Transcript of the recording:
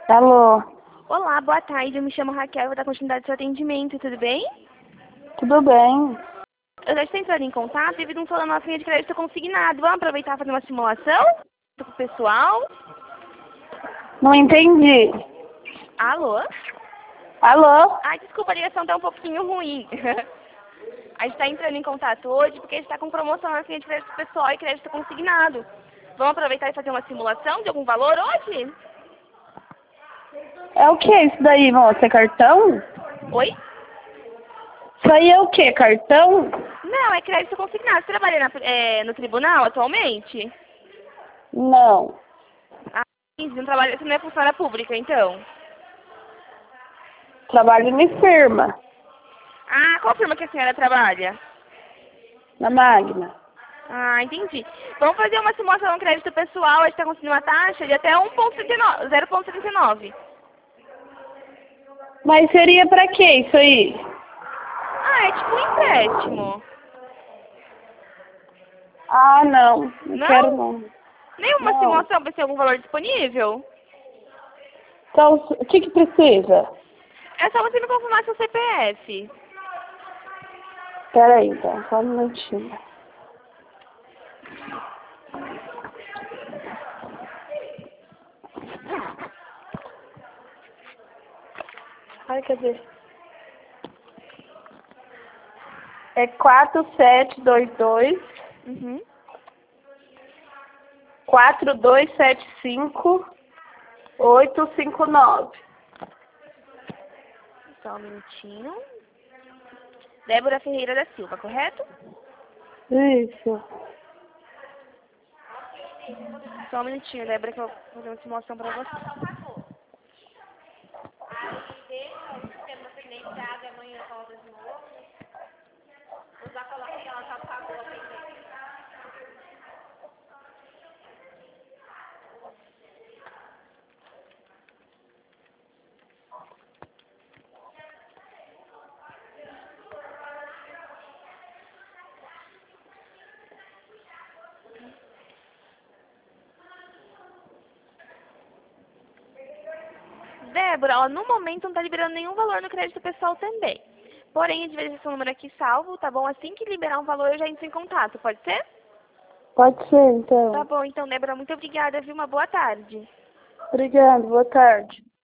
Alô, Olá, boa tarde. Eu me chamo Raquel, vou dar continuidade ao seu atendimento, tudo bem? tudo bem? Eu já estou entrando em contato devido a um plano nosso de crédito consignado. Vamos aproveitar e fazer uma simulação com o pessoal? Não entendi. Alô? Alô? Ai, desculpa, a ligação está um pouquinho ruim. A gente está entrando em contato hoje porque a gente está com promoção na linha de crédito pessoal e crédito consignado. Vamos aproveitar e fazer uma simulação de algum valor hoje? É o que isso daí, moça? É cartão? Oi? Isso aí é o que? Cartão? Não, é crédito consignado. Você trabalha no tribunal atualmente? Não. Ah, sim, você não é funcionária pública, então? Trabalho em firma, Ah, qual firma que a senhora trabalha? na Magna. Ah, entendi. Vamos fazer uma simulação de crédito pessoal, a gente está conseguindo uma taxa de até 1,39, 0,79. Mas seria pra quê isso aí? Ah, é tipo um empréstimo. Ah, não quero Não? não. Nenhuma Não. simulação para ter algum valor disponível? Então, o que precisa? É só você me confirmar seu CPF. Pera aí, então, só um minutinho. Ai, cadê? É 4722 Uhum. 4275 859. Só um minutinho. Débora Ferreira da Silva, correto? Isso. Só um minutinho, Débora, que eu vou fazer uma simulação para você. Débora, ó, no momento não está liberando nenhum valor no crédito pessoal também. Porém, a gente vai deixar seu número aqui salvo, tá bom? Assim que liberar um valor, eu já entro em contato, pode ser? Pode ser, Tá então. bom, então, Débora, muito obrigada, viu? Uma boa tarde. Obrigada, boa tarde.